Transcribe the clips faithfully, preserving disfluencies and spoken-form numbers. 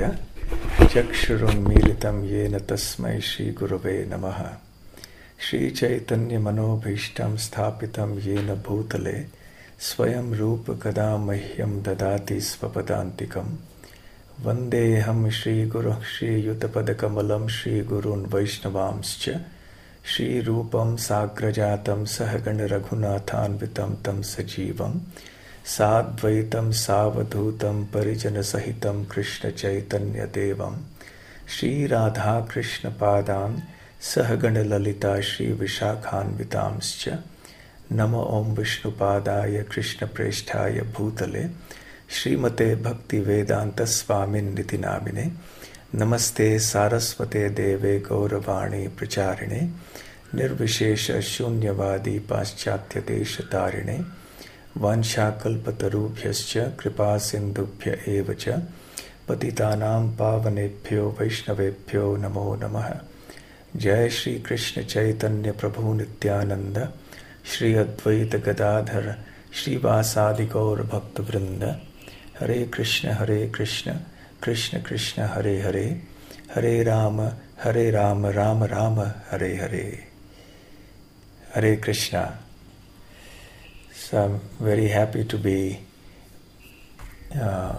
Shalakaya Chakshurunmilitam Yena Tasmai Shri Gurave Namaha Shri Chaitanya Manobhishtam Sthapitam Yena Bhutale Swayam Rupa Kadamahyam Dadati Svapadantikam Vandeham Shri Guru Shri Yutapadakamalam Shri Gurun Vaishnavamscha Shri Rupam Sagrajatam Sahagana Raghunathanvitam Tam Sajivam Sadvaitam Savadhutam Parijana Sahitam Krishna Chaitanya Devam Shri Radha Krishna Padan Sahagana Lalita Shri Vishakhanvitamscha Nama Om Vishnupadaya Krishna Presthaya Bhutale Srimate Bhakti Vedanta Swamin Nitinamine Namaste Saraswate Deve Gauravani Pracharine Nirvishesha Shunyavadi Paschatya Deshatarine Vanshakalpatarubhyascha Kripa Sindhubhya Evacha Patitanam Pavanebhyo Vaishnavebhyo Namo Namaha Jai Shri Krishna Chaitanya Prabhu Nityananda Shri Advaita Gadadhara Shri Vasadi Gaur Bhakta Vrinda Hare Krishna Hare Krishna Krishna Krishna Hare Hare Hare Rama Hare Rama Rama Rama Hare Hare Hare Krishna. So I'm very happy to be uh,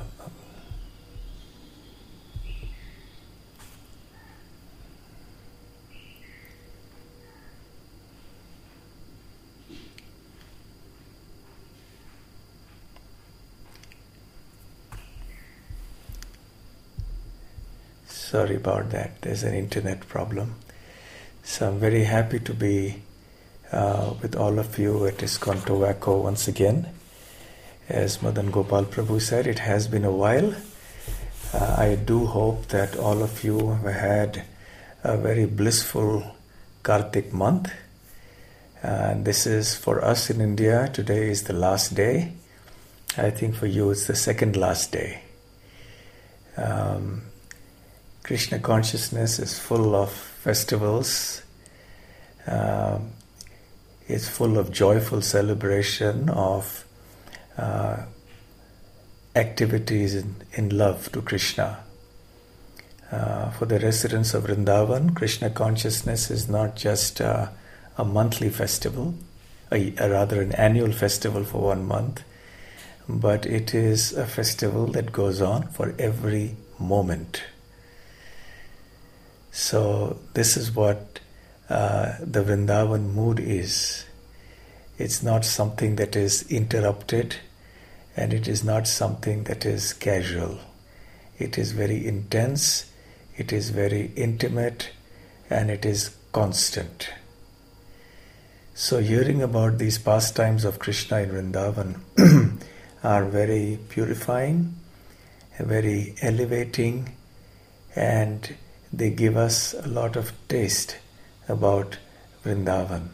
sorry about that, there's an internet problem. So I'm very happy to be uh, with all of you at ISKCON Tobacco once again. As Madan Gopal Prabhu said, it has been a while. Uh, I do hope that all of you have had a very blissful Kartik month. And this is for us in India, today is the last day. I think for you it's the second last day. Um, Krishna consciousness is full of festivals. Um, it's full of joyful celebration of uh, activities in, in love to Krishna. Uh, for the residents of Vrindavan, Krishna consciousness is not just uh, a monthly festival, a, a rather an annual festival for one month, but it is a festival that goes on for every moment. So this is what uh, the Vrindavan mood is. It's not something that is interrupted, and it is not something that is casual. It is very intense, it is very intimate, and it is constant. So hearing about these pastimes of Krishna in Vrindavan are very purifying, very elevating, and they give us a lot of taste about Vrindavan.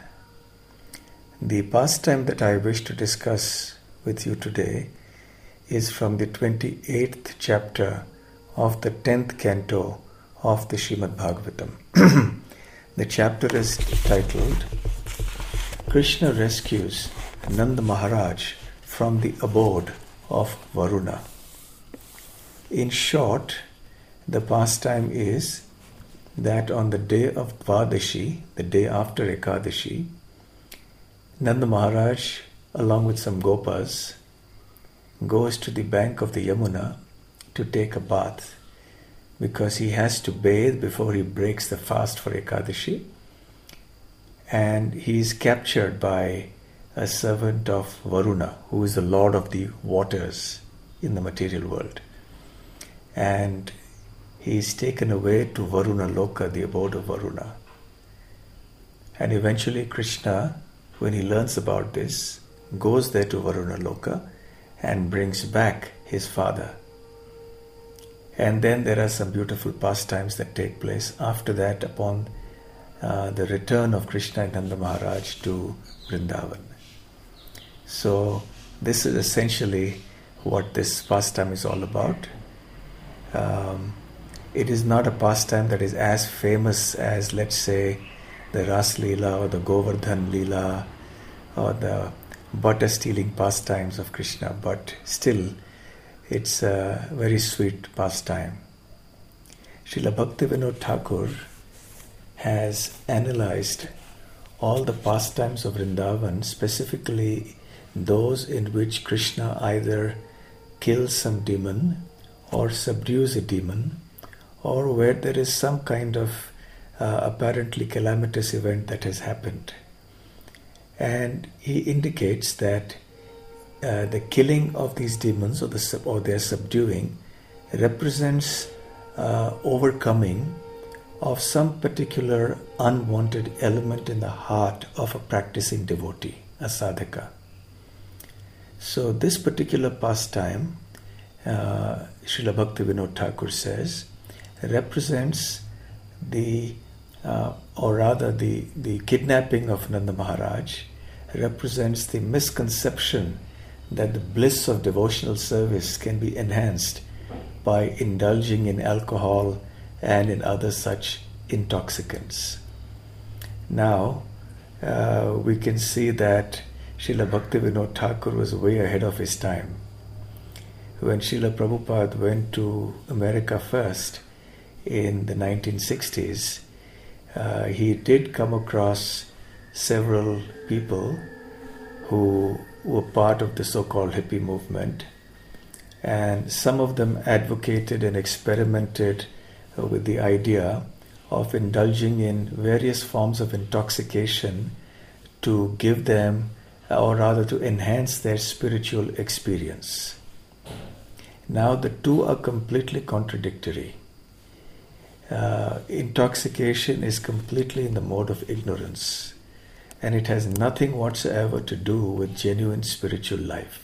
The pastime that I wish to discuss with you today is from the twenty-eighth chapter of the tenth canto of the Srimad Bhagavatam. The chapter is titled Krishna Rescues Nanda Maharaj from the Abode of Varuna. In short, the pastime is that on the day of Dvadashi, the day after Ekadashi, Nanda Maharaj, along with some Gopas, goes to the bank of the Yamuna to take a bath because he has to bathe before he breaks the fast for Ekadashi, and he is captured by a servant of Varuna, who is the lord of the waters in the material world. And he is taken away to Varuna Loka, the abode of Varuna. And eventually Krishna, when he learns about this, goes there to Varuna Loka and brings back his father. And then there are some beautiful pastimes that take place after that upon uh, the return of Krishna and Nanda Maharaj to Vrindavan. So this is essentially what this pastime is all about. Um, It is not a pastime that is as famous as, let's say, the Ras Leela or the Govardhan Leela or the butter stealing pastimes of Krishna, but still it's a very sweet pastime. Srila Bhaktivinoda Thakur has analyzed all the pastimes of Vrindavan, specifically those in which Krishna either kills some demon or subdues a demon, or where there is some kind of uh, apparently calamitous event that has happened. And he indicates that uh, the killing of these demons or, the, or their subduing represents uh, overcoming of some particular unwanted element in the heart of a practicing devotee, a sadhaka. So this particular pastime, uh, Srila Bhaktivinoda Thakur says, represents the, uh, or rather the, the kidnapping of Nanda Maharaj, represents the misconception that the bliss of devotional service can be enhanced by indulging in alcohol and in other such intoxicants. Now, uh, we can see that Srila Bhaktivinoda Thakur was way ahead of his time. When Srila Prabhupada went to America first in the nineteen sixties, uh, he did come across several people who were part of the so-called hippie movement, and some of them advocated and experimented with the idea of indulging in various forms of intoxication to give them, or rather to enhance their spiritual experience. Now the two are completely contradictory. Uh, intoxication is completely in the mode of ignorance, and it has nothing whatsoever to do with genuine spiritual life.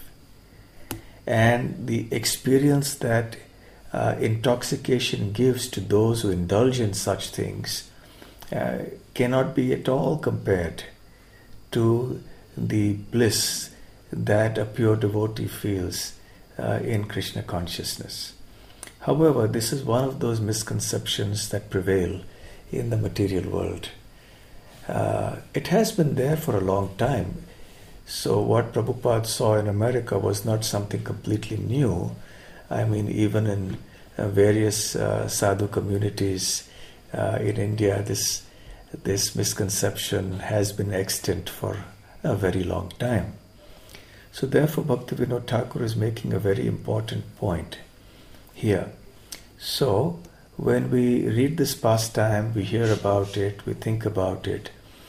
And the experience that uh, intoxication gives to those who indulge in such things uh, cannot be at all compared to the bliss that a pure devotee feels uh, in Krishna consciousness. However, this is one of those misconceptions that prevail in the material world. Uh, it has been there for a long time. So what Prabhupada saw in America was not something completely new. I mean, even in uh, various uh, sadhu communities uh, in India, this this misconception has been extant for a very long time. So therefore, Bhaktivinoda Thakur is making a very important point here. So when we read this pastime, we hear about it, we think about it,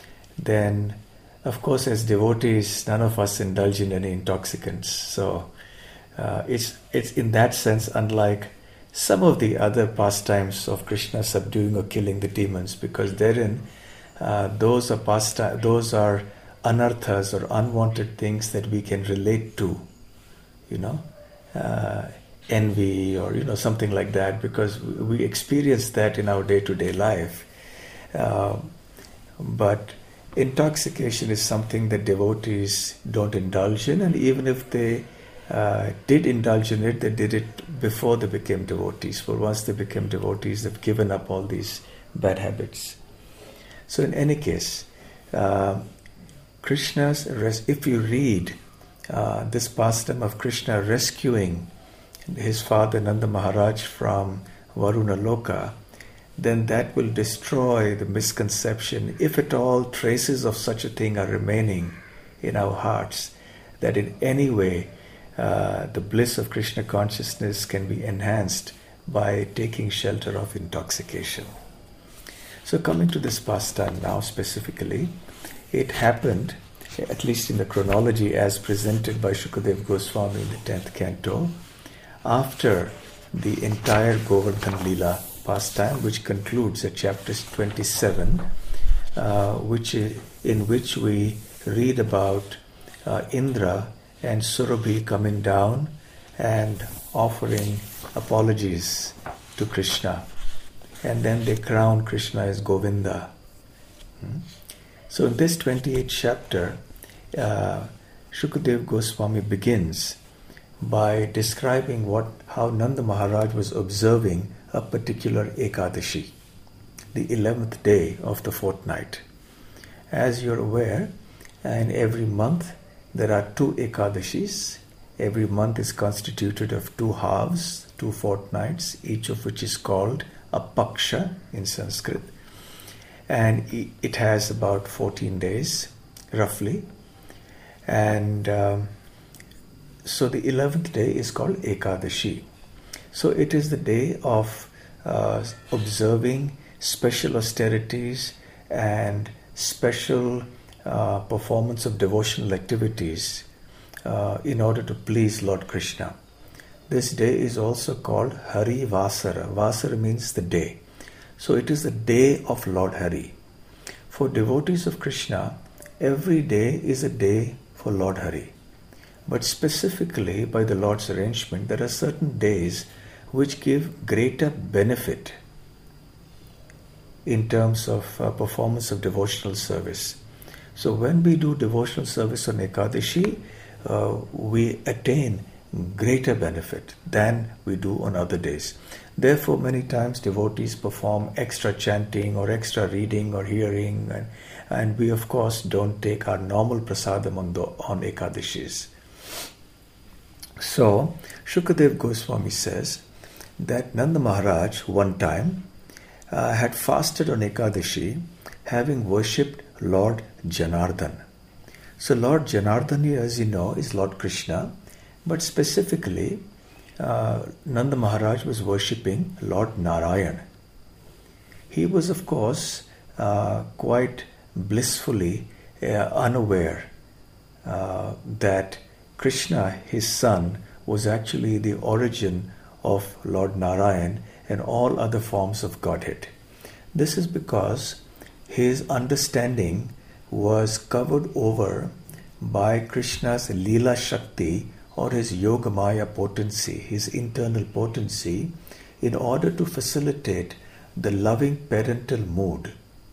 then of course, as devotees, none of us indulge in any intoxicants. So uh, it's it's in that sense unlike some of the other pastimes of Krishna subduing or killing the demons, because therein uh, those are pastime, those are anarthas or unwanted things that we can relate to, you know, uh, envy or you know something like that, because we experience that in our day-to-day life. Uh, but intoxication is something that devotees don't indulge in, and even if they uh, did indulge in it, they did it before they became devotees. For once they became devotees, they've given up all these bad habits. So in any case, uh, Krishna's res- if you read uh, this pastime of Krishna rescuing his father Nanda Maharaj from Varuna Loka, then that will destroy the misconception, if at all traces of such a thing are remaining in our hearts, that in any way uh, the bliss of Krishna consciousness can be enhanced by taking shelter of intoxication. So coming to this pastime now specifically, it happened, at least in the chronology as presented by Shukadeva Goswami in the tenth canto, after the entire Govardhan Leela pastime, which concludes at chapter twenty-seven, uh, which is, in which we read about uh, Indra and Surabhi coming down and offering apologies to Krishna, and then they crown Krishna as Govinda. Hmm? So in this twenty-eighth chapter, uh, Shukadeva Goswami begins by describing what how Nanda Maharaj was observing a particular Ekadashi, the eleventh day of the fortnight. As you're aware, in every month there are two Ekadashis, Every month is constituted of two halves, two fortnights, each of which is called a paksha in Sanskrit. And it has about fourteen days, roughly. And um, so the eleventh day is called Ekadashi. So it is the day of uh, observing special austerities and special uh, performance of devotional activities uh, in order to please Lord Krishna. This day is also called Hari Vasara. Vasara means the day. So it is the day of Lord Hari. For devotees of Krishna, every day is a day for Lord Hari. But specifically, by the Lord's arrangement, there are certain days which give greater benefit in terms of uh, performance of devotional service. So when we do devotional service on Ekadashi, uh, we attain greater benefit than we do on other days. Therefore, many times devotees perform extra chanting or extra reading or hearing, and, and we of course don't take our normal prasadam on, the, on Ekadashis. So, Shukadev Goswami says that Nanda Maharaj one time uh, had fasted on Ekadashi, having worshipped Lord Janardhan. So Lord Janardhan, as you know, is Lord Krishna, but specifically uh, Nanda Maharaj was worshipping Lord Narayan. He was of course uh, quite blissfully uh, unaware uh, that Krishna, his son, was actually the origin of Lord Narayan and all other forms of Godhead. This is because his understanding was covered over by Krishna's Leela Shakti or his Yogamaya potency, his internal potency, in order to facilitate the loving parental mood.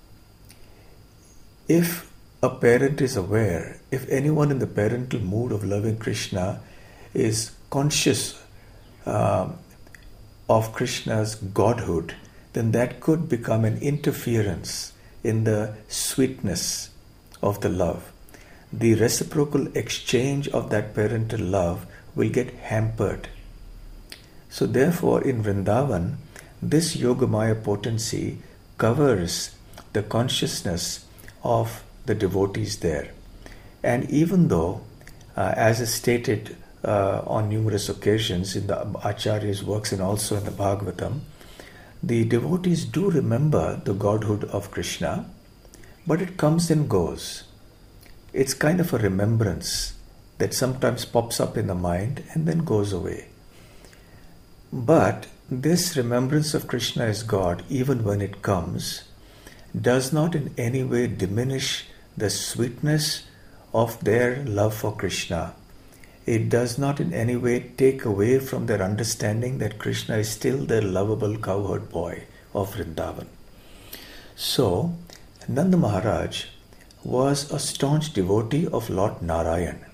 If a parent is aware, if anyone in the parental mood of loving Krishna is conscious uh, of Krishna's godhood, then that could become an interference in the sweetness of the love. The reciprocal exchange of that parental love will get hampered. So therefore, in Vrindavan, this Yogamaya potency covers the consciousness of the devotees there. And even though, uh, as is stated uh, on numerous occasions in the Acharya's works and also in the Bhagavatam, the devotees do remember the godhood of Krishna, but it comes and goes. It's kind of a remembrance that sometimes pops up in the mind and then goes away. But this remembrance of Krishna as God, even when it comes, does not in any way diminish the sweetness of their love for Krishna. It does not in any way take away from their understanding that Krishna is still their lovable cowherd boy of Vrindavan. So, Nanda Maharaj was a staunch devotee of Lord Narayan,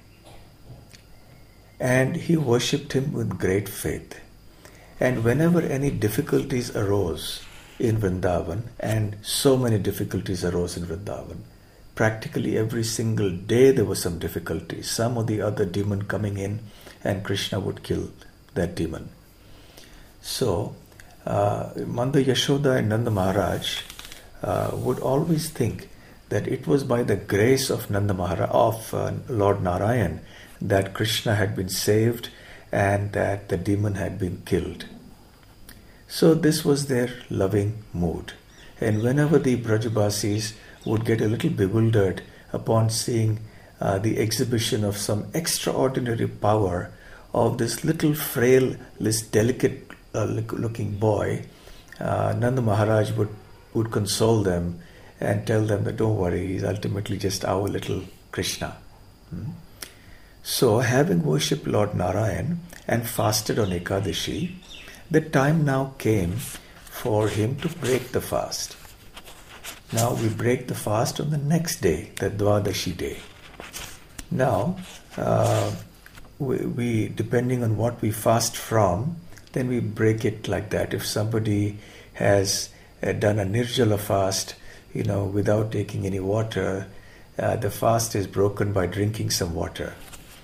and he worshipped him with great faith. And whenever any difficulties arose in Vrindavan, and so many difficulties arose in Vrindavan, practically every single day there was some difficulty, some or the other demon coming in, and Krishna would kill that demon. So, uh, Manda Yashoda and Nanda Maharaj uh, would always think that it was by the grace of Nanda Maharaj, of uh, Lord Narayan, that Krishna had been saved and that the demon had been killed. So this was their loving mood. And whenever the Brajabasis would get a little bewildered upon seeing uh, the exhibition of some extraordinary power of this little frail, this delicate uh, looking boy, uh, Nanda Maharaj would, would console them and tell them that don't worry, he's ultimately just our little Krishna. Hmm? So, having worshipped Lord Narayan and fasted on Ekadashi, the time now came for him to break the fast. Now we break the fast on the next day, the Dwadashi day. Now, uh, we, we, depending on what we fast from, then we break it like that. If somebody has uh, done a Nirjala fast, you know, without taking any water, uh, the fast is broken by drinking some water.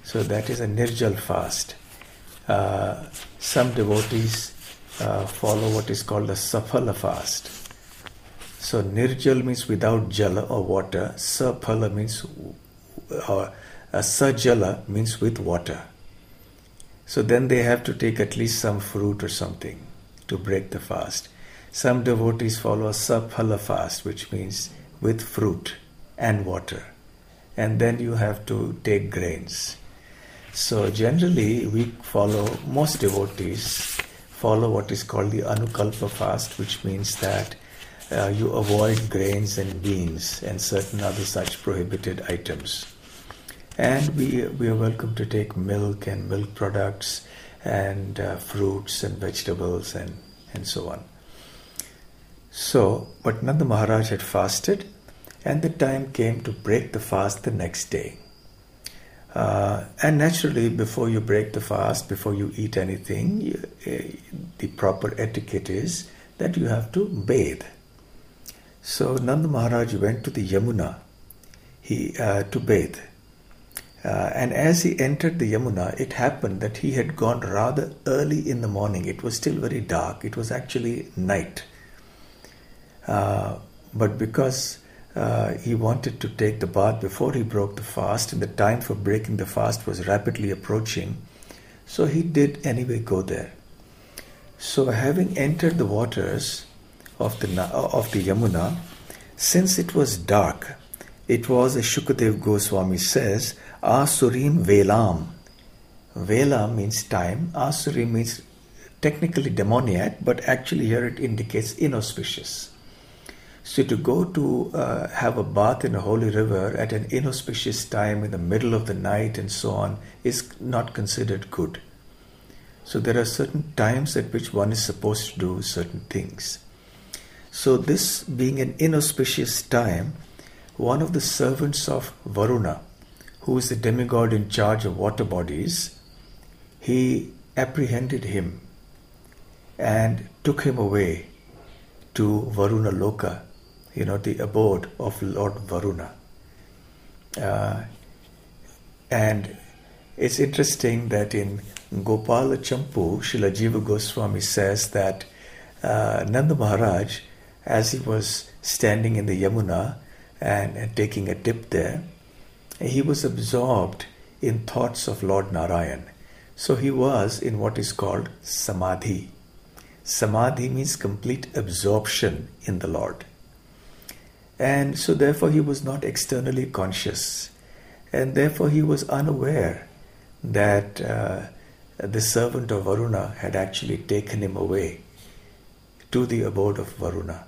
So that is a Nirjal fast. Uh, some devotees uh, follow what is called a Saphala fast. So Nirjal means without jala or water. Saphala means, or uh, Sajala means with water. So then they have to take at least some fruit or something to break the fast. Some devotees follow a Saphala fast, which means with fruit and water. And then you have to take grains. So generally we follow, most devotees follow what is called the Anukalpa fast, which means that uh, you avoid grains and beans and certain other such prohibited items. And we, we are welcome to take milk and milk products and uh, fruits and vegetables and, and so on. So, but Nanda Maharaj had fasted, and the time came to break the fast the next day. Uh, and naturally, before you break the fast, before you eat anything, you, uh, the proper etiquette is that you have to bathe. So Nanda Maharaj went to the Yamuna he, uh, to bathe. Uh, and as he entered the Yamuna, it happened that he had gone rather early in the morning. It was still very dark. It was actually night. Uh, but because uh, he wanted to take the bath before he broke the fast, and the time for breaking the fast was rapidly approaching, so he did anyway go there. So having entered the waters of the, of the Yamuna, since it was dark, it was, as Shukadev Goswami says, Asurim Velam. Vela means time. Asuri means technically demoniac, but actually here it indicates inauspicious. So to go to uh, have a bath in a holy river at an inauspicious time in the middle of the night and so on is not considered good. So there are certain times at which one is supposed to do certain things. So this being an inauspicious time, one of the servants of Varuna, who is the demigod in charge of water bodies, he apprehended him and took him away to Varuna Loka, you know, the abode of Lord Varuna. Uh, and it's interesting that in Gopala Champu, Srila Jiva Goswami says that uh, Nanda Maharaj, as he was standing in the Yamuna and, and taking a dip there, he was absorbed in thoughts of Lord Narayan. So he was in what is called Samadhi. Samadhi means complete absorption in the Lord. And so therefore he was not externally conscious. And therefore he was unaware that uh, the servant of Varuna had actually taken him away to the abode of Varuna.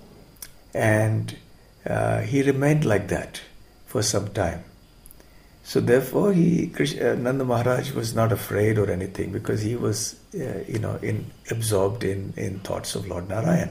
And uh, he remained like that for some time. So therefore he, uh, Nanda Maharaj was not afraid or anything, because he was, uh, you know, in, absorbed in, in thoughts of Lord Narayan.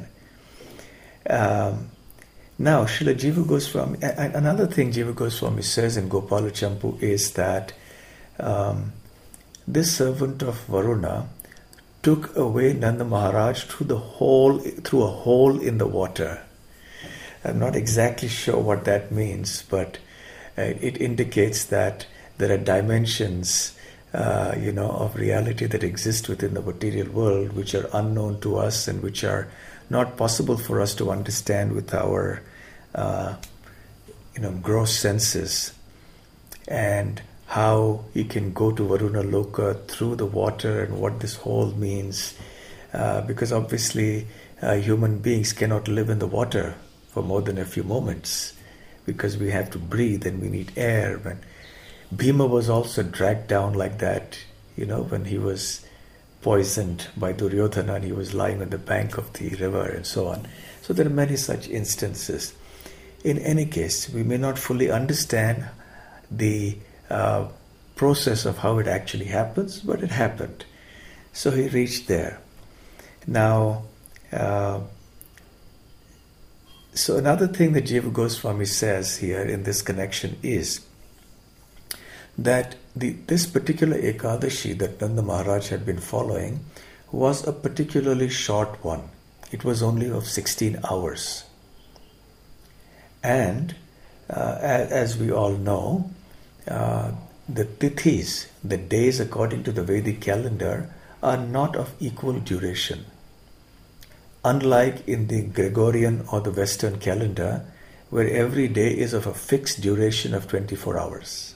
Um, now, Srila Jiva Goswami, another thing Jiva Goswami says in Gopala Champu is that um, this servant of Varuna took away Nanda Maharaj through the hole, through a hole in the water. I'm not exactly sure what that means, but uh, it indicates that there are dimensions, uh, you know, of reality that exist within the material world, which are unknown to us and which are not possible for us to understand with our, uh, you know, gross senses. And how he can go to Varuna Loka through the water and what this hole means, uh, because obviously uh, human beings cannot live in the water for more than a few moments, because we have to breathe and we need air. When Bhima was also dragged down like that, you know, when he was poisoned by Duryodhana and he was lying on the bank of the river and so on. So there are many such instances. In any case, we may not fully understand the uh, process of how it actually happens, but it happened. So he reached there. Now, uh, so another thing that Jiva Goswami says here in this connection is that the, this particular Ekadashi that Nanda Maharaj had been following was a particularly short one. It was only of sixteen hours. And uh, as, as we all know, uh, the tithis, the days according to the Vedic calendar, are not of equal duration. Unlike in the Gregorian or the Western calendar, where every day is of a fixed duration of twenty-four hours.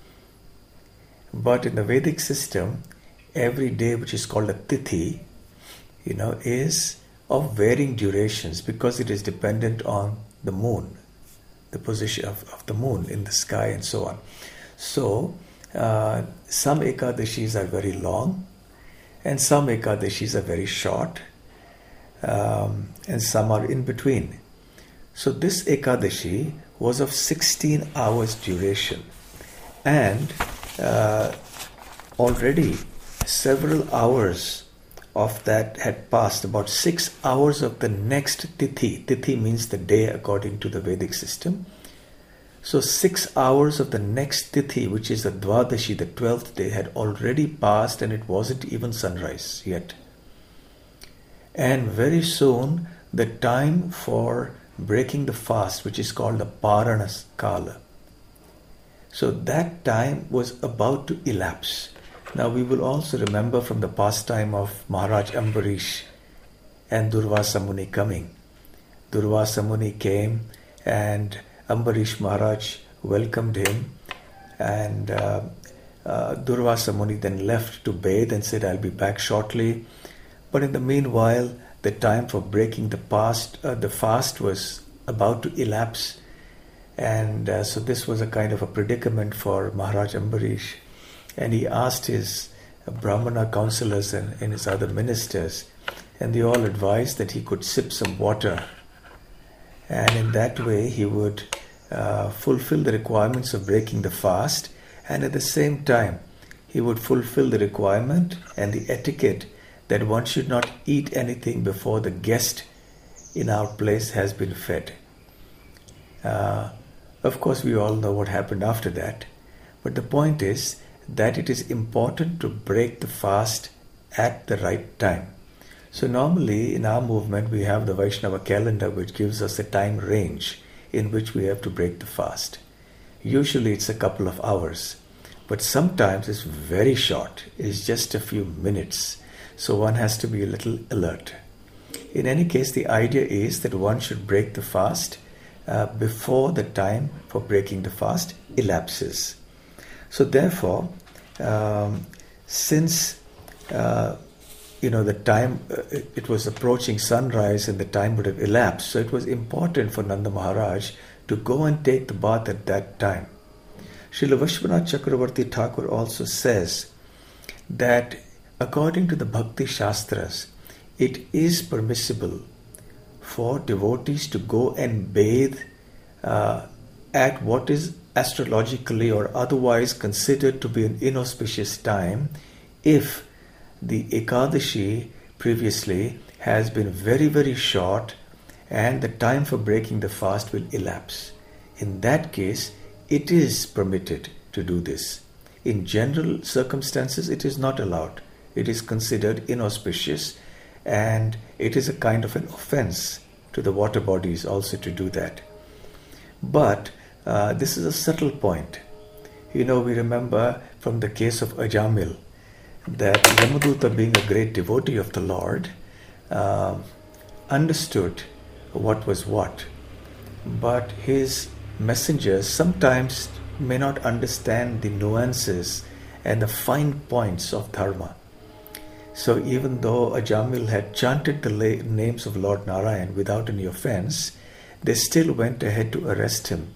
But in the Vedic system, every day, which is called a tithi, you know, is of varying durations because it is dependent on the moon, the position of, of the moon in the sky and so on. So, uh, some Ekadashis are very long and some Ekadashis are very short, um, and some are in between. So this Ekadashi was of sixteen hours duration, and uh, already several hours of that had passed, about six hours of the next Tithi. Tithi means the day according to the Vedic system. So six hours of the next Tithi, which is the Dvadashi, the twelfth day, had already passed and it wasn't even sunrise yet. And very soon the time for breaking the fast, which is called the Parana Kala, so that time was about to elapse. Now we will also remember from the pastime of Maharaj Ambarish and Durvasa Muni coming. Durvasa Muni came and Ambarish Maharaj welcomed him, and uh, uh, Durvasa Muni then left to bathe and said, "I'll be back shortly." But in the meanwhile, the time for breaking the fast, uh, the fast was about to elapse, and uh, so this was a kind of a predicament for Maharaj Ambarish. And he asked his Brahmana counselors and, and his other ministers, and they all advised that he could sip some water, and in that way he would uh, fulfill the requirements of breaking the fast, and at the same time he would fulfill the requirement and the etiquette that one should not eat anything before the guest in our place has been fed. Uh, of course, we all know what happened after that, but the point is that it is important to break the fast at the right time. So normally in our movement we have the Vaishnava calendar, which gives us a time range in which we have to break the fast. Usually it's a couple of hours, but sometimes it's very short. It's just a few minutes. So one has to be a little alert. In any case, the idea is that one should break the fast uh, before the time for breaking the fast elapses. So therefore, um, since uh, you know the time, uh, it, it was approaching sunrise and the time would have elapsed, so it was important for Nanda Maharaj to go and take the bath at that time. Srila Vishwanath Chakravarti Thakur also says that according to the Bhakti Shastras, it is permissible for devotees to go and bathe uh, at what is astrologically or otherwise considered to be an inauspicious time if the Ekadashi previously has been very very short and the time for breaking the fast will elapse. In that case, it is permitted to do this. In general circumstances, it is not allowed. It is considered inauspicious, and it is a kind of an offense to the water bodies also to do that. But uh, this is a subtle point. You know, we remember from the case of Ajamil that Yamaduta, being a great devotee of the Lord, uh, understood what was what. But his messengers sometimes may not understand the nuances and the fine points of dharma. So even though Ajamil had chanted the la- names of Lord Narayan without any offense, they still went ahead to arrest him.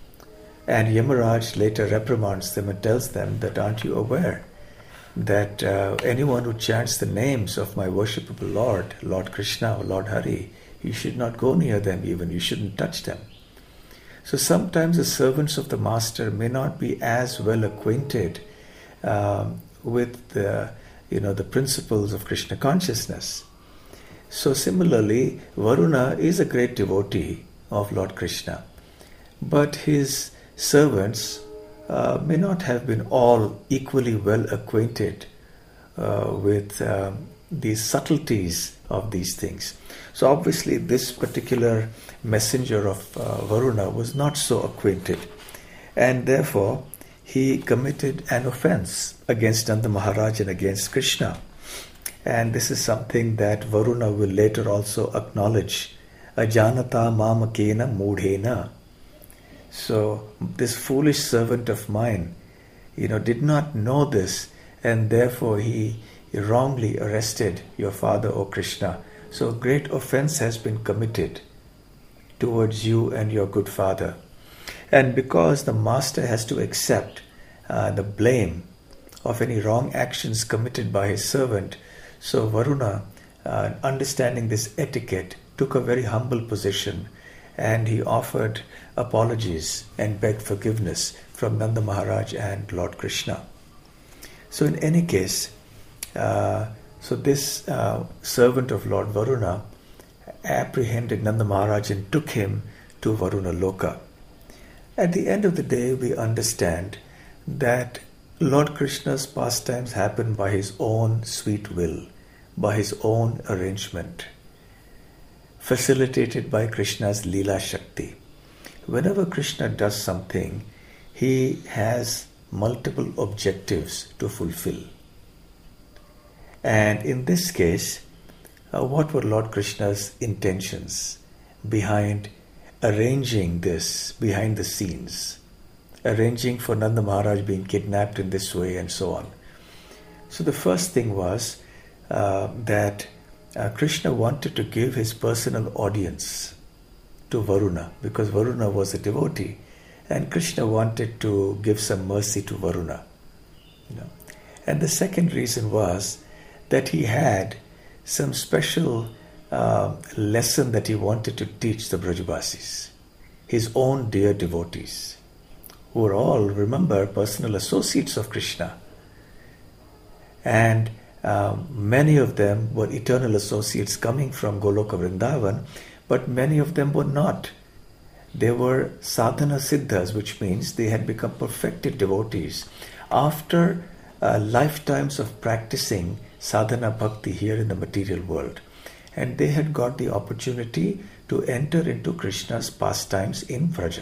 And Yamaraj later reprimands them and tells them that, aren't you aware that uh, anyone who chants the names of my worshipable Lord, Lord Krishna or Lord Hari, you should not go near them even, you shouldn't touch them. So sometimes the servants of the Master may not be as well acquainted um, with the you know, the principles of Krishna consciousness. So similarly, Varuna is a great devotee of Lord Krishna, but his servants uh, may not have been all equally well acquainted uh, with um, the subtleties of these things. So obviously this particular messenger of uh, Varuna was not so acquainted, and therefore he committed an offense against Nanda Maharaj and against Krishna. And this is something that Varuna will later also acknowledge. Ajanata mamakena mudhena. So this foolish servant of mine, you know, did not know this, and therefore he wrongly arrested your father, O Krishna. So great offense has been committed towards you and your good father. And because the master has to accept uh, the blame of any wrong actions committed by his servant, so Varuna, uh, understanding this etiquette, took a very humble position, and he offered apologies and begged forgiveness from Nanda Maharaj and Lord Krishna. So in any case, uh, so this uh, servant of Lord Varuna apprehended Nanda Maharaj and took him to Varuna Loka. At the end of the day, we understand that Lord Krishna's pastimes happen by his own sweet will, by his own arrangement, facilitated by Krishna's Leela Shakti. Whenever Krishna does something, he has multiple objectives to fulfill. And in this case, uh, what were Lord Krishna's intentions behind arranging this, behind the scenes, arranging for Nanda Maharaj being kidnapped in this way and so on? So the first thing was uh, that uh, Krishna wanted to give his personal audience to Varuna, because Varuna was a devotee, and Krishna wanted to give some mercy to Varuna. You know. And the second reason was that he had some special uh, lesson that he wanted to teach the Brajabasis, his own dear devotees, who were all, remember, personal associates of Krishna. And um, many of them were eternal associates coming from Goloka Vrindavan, but many of them were not. They were sadhana siddhas, which means they had become perfected devotees after uh, lifetimes of practicing sadhana bhakti here in the material world. And they had got the opportunity to enter into Krishna's pastimes in Vraja.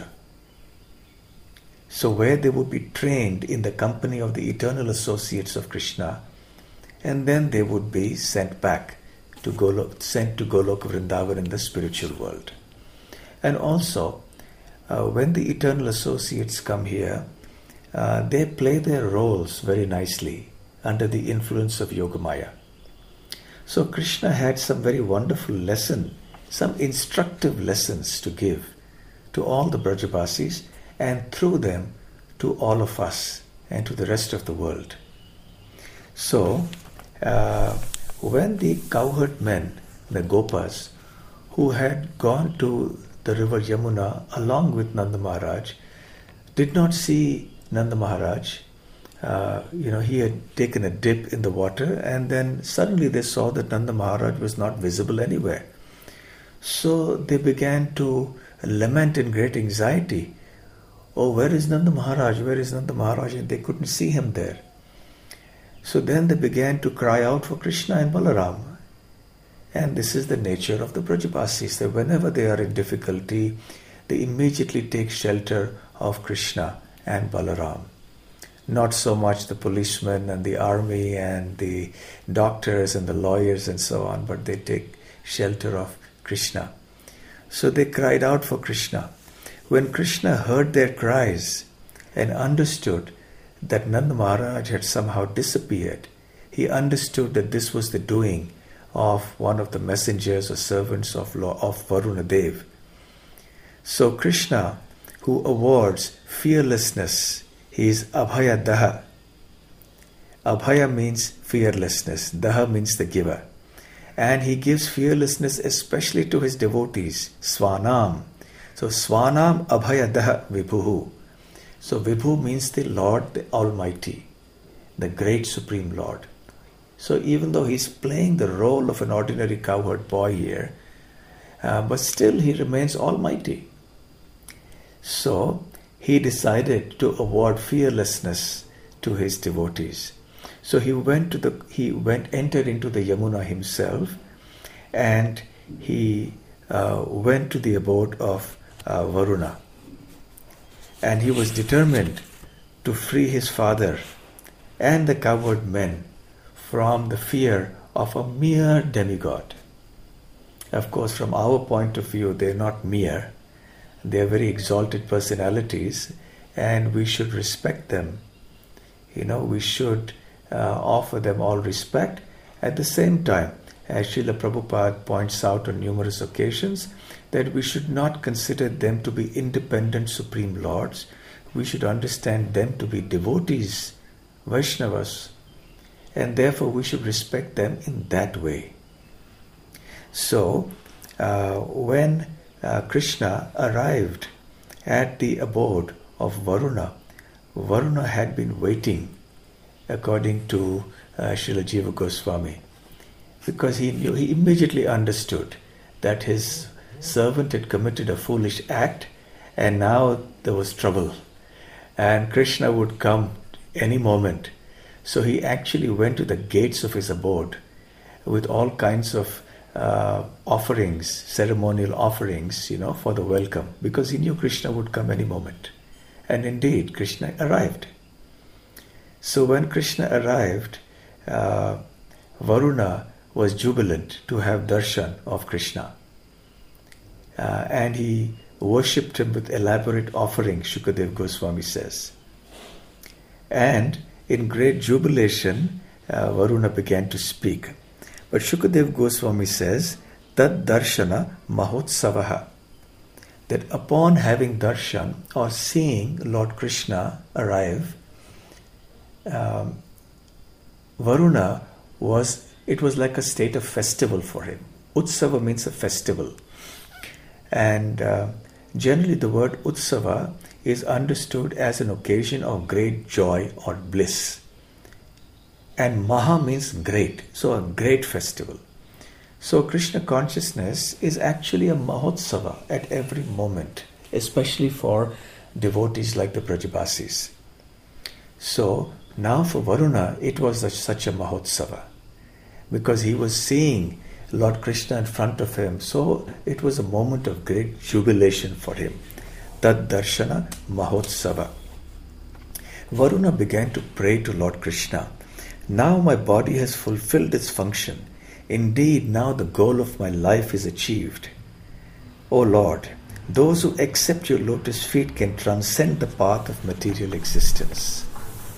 So where they would be trained in the company of the eternal associates of Krishna, and then they would be sent back to Golok, sent to Goloka Vrindavan in the spiritual world. And also, uh, when the eternal associates come here, uh, they play their roles very nicely under the influence of Yogamaya. So Krishna had some very wonderful lesson, some instructive lessons to give to all the Brajabasis, and through them to all of us and to the rest of the world. So, uh, when the cowherd men, the Gopas, who had gone to the river Yamuna along with Nanda Maharaj, did not see Nanda Maharaj, uh, you know, he had taken a dip in the water, and then suddenly they saw that Nanda Maharaj was not visible anywhere. So they began to lament in great anxiety. Oh, where is Nanda Maharaj? Where is Nanda Maharaj? And they couldn't see him there. So then they began to cry out for Krishna and Balaram. And this is the nature of the Brajabasis, that whenever they are in difficulty, they immediately take shelter of Krishna and Balaram. Not so much the policemen and the army and the doctors and the lawyers and so on, but they take shelter of Krishna. So they cried out for Krishna. When Krishna heard their cries and understood that Nanda Maharaj had somehow disappeared, he understood that this was the doing of one of the messengers or servants of, of Varuna Dev. So Krishna, who awards fearlessness, he is Abhaya Daha. Abhaya means fearlessness, Daha means the giver. And he gives fearlessness especially to his devotees, Swanam. So Swanam Abhaya Daha Vibhuhu. So Vibhu means the Lord, the Almighty, the great Supreme Lord. So even though he's playing the role of an ordinary cowherd boy here, uh, but still he remains Almighty. So he decided to award fearlessness to his devotees. So he went to the he went entered into the Yamuna himself, and he uh, went to the abode of uh, Varuna. And he was determined to free his father and the cowherd men from the fear of a mere demigod. Of course, from our point of view, they're not mere. They're very exalted personalities, and we should respect them. You know, we should uh, offer them all respect. At the same time, as Srila Prabhupada points out on numerous occasions, that we should not consider them to be independent supreme lords. We should understand them to be devotees, Vaishnavas, and therefore we should respect them in that way. So, uh, when uh, Krishna arrived at the abode of Varuna, Varuna had been waiting, according to uh, Srila Jiva Goswami, because he knew, he immediately understood that his servant had committed a foolish act, and now there was trouble, and Krishna would come any moment. So he actually went to the gates of his abode with all kinds of uh, offerings, ceremonial offerings, you know, for the welcome, because he knew Krishna would come any moment. And indeed, Krishna arrived. So when Krishna arrived, uh, Varuna was jubilant to have darshan of Krishna. Uh, and he worshipped him with elaborate offerings, Shukadev Goswami says. And in great jubilation, uh, Varuna began to speak. But Shukadev Goswami says, Tad darshana mahotsavaha, that upon having darshan or seeing Lord Krishna arrive, um, Varuna was, it was like a state of festival for him. Utsava means a festival. And uh, generally the word Utsava is understood as an occasion of great joy or bliss. And Maha means great, so a great festival. So Krishna consciousness is actually a Mahotsava at every moment, especially for devotees like the Brajabasis. So now for Varuna, it was a, such a Mahotsava, because he was seeing Lord Krishna in front of him. So it was a moment of great jubilation for him. Tad darshana mahotsava. Varuna began to pray to Lord Krishna. Now my body has fulfilled its function. Indeed, now the goal of my life is achieved. O Lord, those who accept your lotus feet can transcend the path of material existence.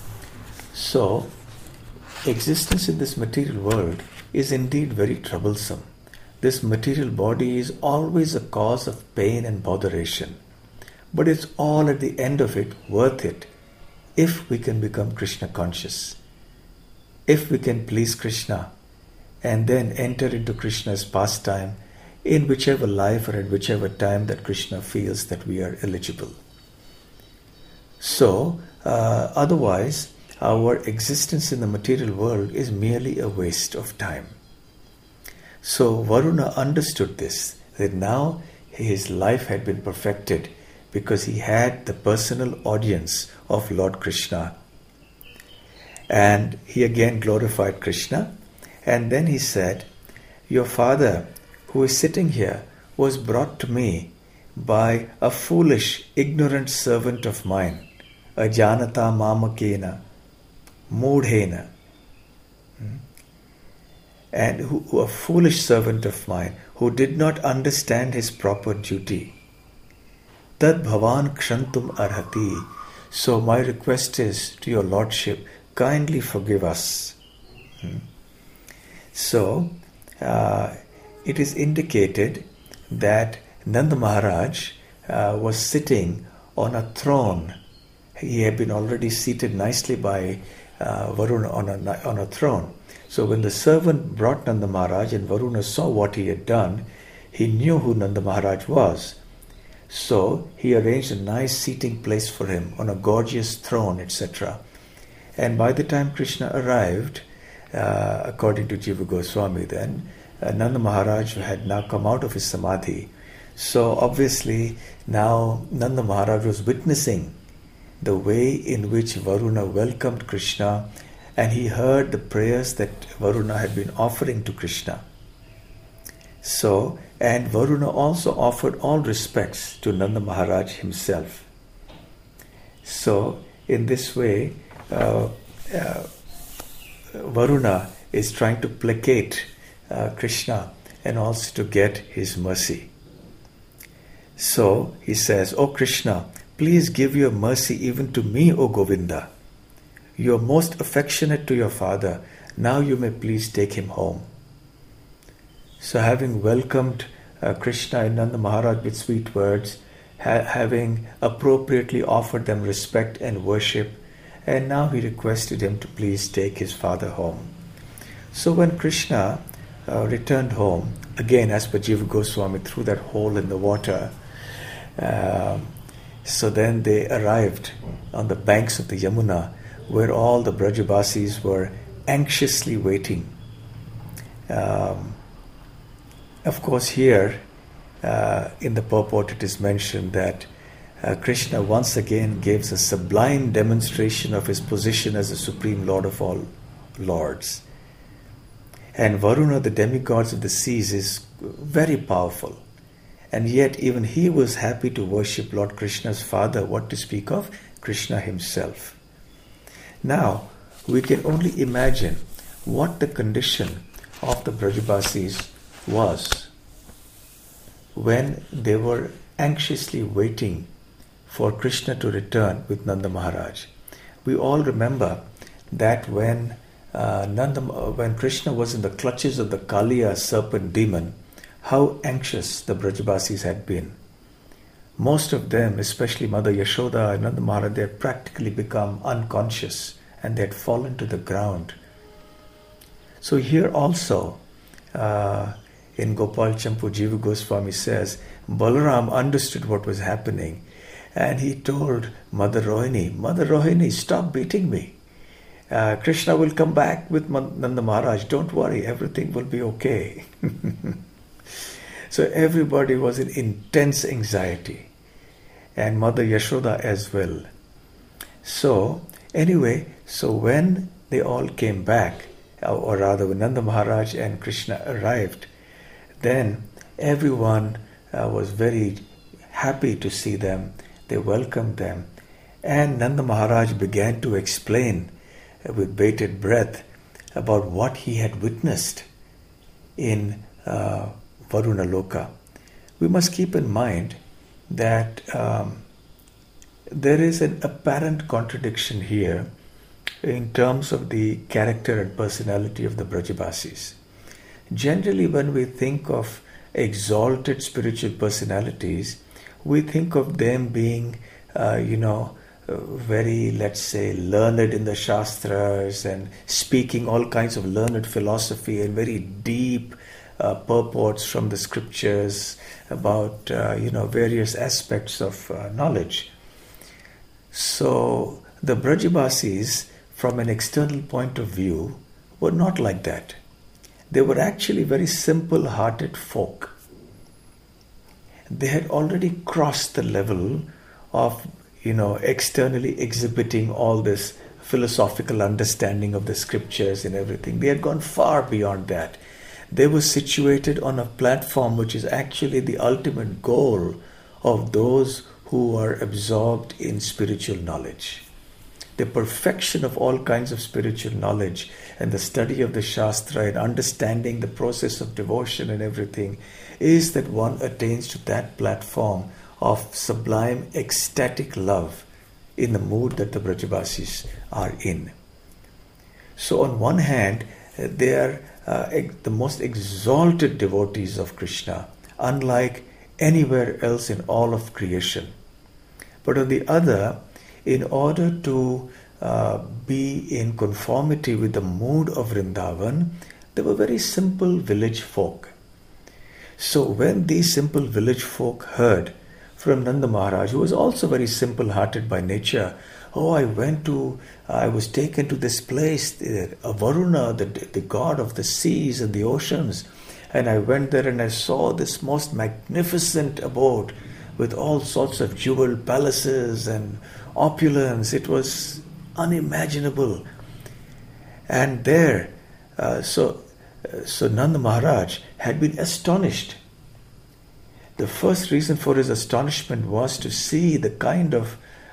So, existence in this material world is indeed very troublesome. This material body is always a cause of pain and botheration. But it's all at the end of it worth it if we can become Krishna conscious. If we can please Krishna and then enter into Krishna's pastime in whichever life or at whichever time that Krishna feels that we are eligible. So, uh, otherwise, our existence in the material world is merely a waste of time. So Varuna understood this, that now his life had been perfected because he had the personal audience of Lord Krishna. And he again glorified Krishna, and then he said, your father who is sitting here was brought to me by a foolish, ignorant servant of mine, ajanata mamakena, mudhena, and who, a foolish servant of mine who did not understand his proper duty. Tad bhavan kshantum arhati. So my request is to your Lordship, kindly forgive us. Hmm. So, uh, it is indicated that Nanda Maharaj uh, was sitting on a throne. He had been already seated nicely by uh, Varuna on a, on a throne. So when the servant brought Nanda Maharaj and Varuna saw what he had done, he knew who Nanda Maharaj was. So he arranged a nice seating place for him on a gorgeous throne, et cetera. And by the time Krishna arrived, uh, according to Jiva Goswami then, uh, Nanda Maharaj had now come out of his samadhi. So obviously now Nanda Maharaj was witnessing the way in which Varuna welcomed Krishna, and he heard the prayers that Varuna had been offering to Krishna. So, and Varuna also offered all respects to Nanda Maharaj himself. So, in this way, uh, uh, Varuna is trying to placate uh, Krishna and also to get his mercy. So he says, "O Krishna, please give your mercy even to me, O Govinda. You are most affectionate to your father. Now you may please take him home." So having welcomed uh, Krishna and Nanda Maharaj with sweet words, ha- having appropriately offered them respect and worship, and now he requested him to please take his father home. So when Krishna uh, returned home, again as per Jiva Goswami, through that hole in the water, uh, so then they arrived on the banks of the Yamuna, where all the Brajabasis were anxiously waiting. Um, of course, here uh, in the purport it is mentioned that uh, Krishna once again gives a sublime demonstration of his position as the Supreme Lord of all lords. And Varuna, the demigods of the seas, is very powerful. And yet even he was happy to worship Lord Krishna's father, what to speak of Krishna himself. Now, we can only imagine what the condition of the Brajabasis was when they were anxiously waiting for Krishna to return with Nanda Maharaj. We all remember that when uh, Nanda, when Krishna was in the clutches of the Kaliya serpent demon, how anxious the Brajabasis had been. Most of them, especially Mother Yashoda and Nanda Maharaj, they had practically become unconscious and they had fallen to the ground. So here also, uh, in Gopal Champu, Jiva Goswami says, Balaram understood what was happening and he told Mother Rohini, Mother Rohini, stop beating me. Uh, Krishna will come back with Nanda Maharaj. Don't worry, everything will be okay. So everybody was in intense anxiety, and Mother Yashoda as well. So anyway, so when they all came back, or rather when Nanda Maharaj and Krishna arrived, then everyone uh, was very happy to see them. They welcomed them, and Nanda Maharaj began to explain uh, with bated breath about what he had witnessed in uh, Varuna Loka. We must keep in mind that um, there is an apparent contradiction here in terms of the character and personality of the Brajabasis. Generally, when we think of exalted spiritual personalities, we think of them being, uh, you know, uh, very, let's say, learned in the Shastras and speaking all kinds of learned philosophy and very deep Uh, purports from the scriptures about uh, you know various aspects of uh, knowledge. So the Brajabasis, from an external point of view, were not like that. They were actually very simple-hearted folk. They had already crossed the level of you know externally exhibiting all this philosophical understanding of the scriptures and everything. They had gone far beyond that. They were situated on a platform which is actually the ultimate goal of those who are absorbed in spiritual knowledge. The perfection of all kinds of spiritual knowledge and the study of the Shastra and understanding the process of devotion and everything is that one attains to that platform of sublime ecstatic love in the mood that the Brajabasis are in. So on one hand, they are Uh, ex- the most exalted devotees of Krishna, unlike anywhere else in all of creation. But on the other, in order to uh, be in conformity with the mood of Vrindavan, they were very simple village folk. So when these simple village folk heard from Nanda Maharaj, who was also very simple-hearted by nature, oh, I went to, I was taken to this place, uh, Varuna, the, the god of the seas and the oceans. And I went there and I saw this most magnificent abode with all sorts of jeweled palaces and opulence. It was unimaginable. And there, uh, so, uh, so Nanda Maharaj had been astonished. The first reason for his astonishment was to see the kind of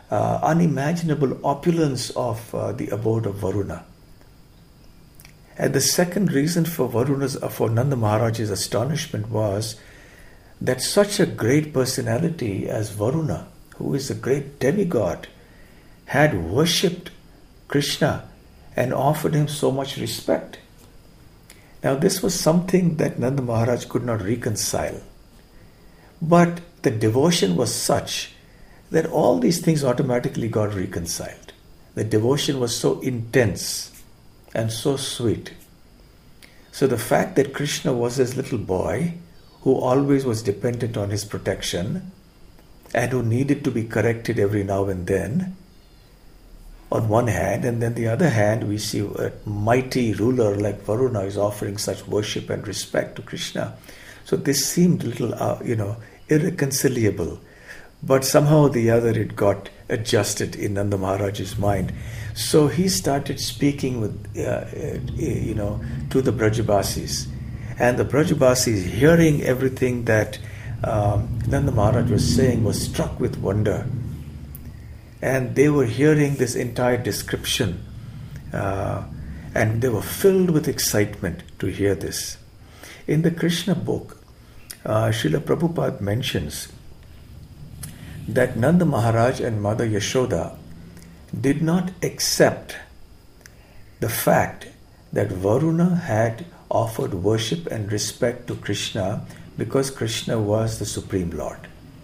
uh, unimaginable opulence of uh, the abode of Varuna. And the second reason for Varuna's, for Nanda Maharaj's astonishment was that such a great personality as Varuna, who is a great demigod, had worshipped Krishna and offered him so much respect. Now this was something that Nanda Maharaj could not reconcile. But the devotion was such that all these things automatically got reconciled. The devotion was so intense and so sweet. So the fact that Krishna was his little boy, who always was dependent on his protection and who needed to be corrected every now and then, on one hand, and then the other hand we see a mighty ruler like Varuna is offering such worship and respect to Krishna. So this seemed a little, uh, you know, irreconcilable. But somehow or the other it got adjusted in Nanda Maharaj's mind. So he started speaking with, uh, you know, to the Brajabasis. And the Brajabasis, hearing everything that um, Nanda Maharaj was saying, was struck with wonder. And they were hearing this entire description. Uh, and they were filled with excitement to hear this. In the Krishna book, uh, Srila Prabhupada mentions that Nanda Maharaj and Mother Yashoda did not accept the fact that Varuna had offered worship and respect to Krishna because Krishna was the Supreme Lord.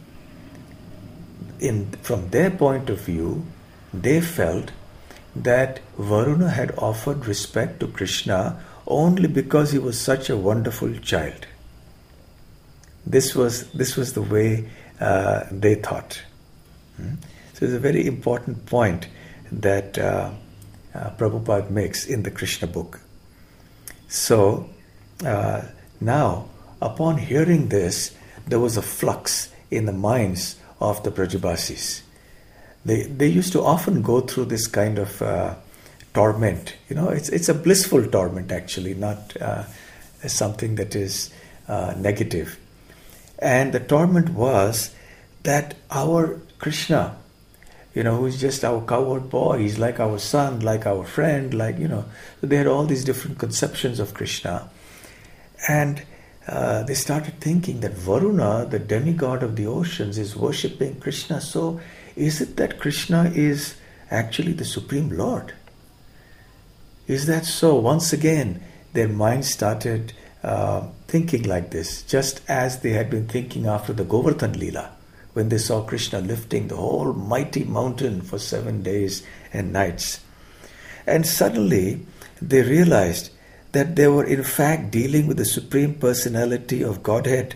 In, from their point of view, they felt that Varuna had offered respect to Krishna only because he was such a wonderful child. This was, this was the way uh, they thought. Hmm? So it's a very important point that uh, uh, Prabhupada makes in the Krishna book. So uh, now, upon hearing this, there was a flux in the minds of the Brajabasis. They they used to often go through this kind of uh, torment. You know, it's it's a blissful torment actually, not uh, something that is uh, negative. And the torment was that our Krishna, you know, who is just our cowherd boy, he's like our son, like our friend, like, you know. So they had all these different conceptions of Krishna. And uh, they started thinking that Varuna, the demigod of the oceans, is worshipping Krishna. So is it that Krishna is actually the Supreme Lord? Is that so? Once again, their minds started uh, thinking like this, just as they had been thinking after the Govardhan Leela, when they saw Krishna lifting the whole mighty mountain for seven days and nights. And suddenly they realized that they were in fact dealing with the Supreme Personality of Godhead.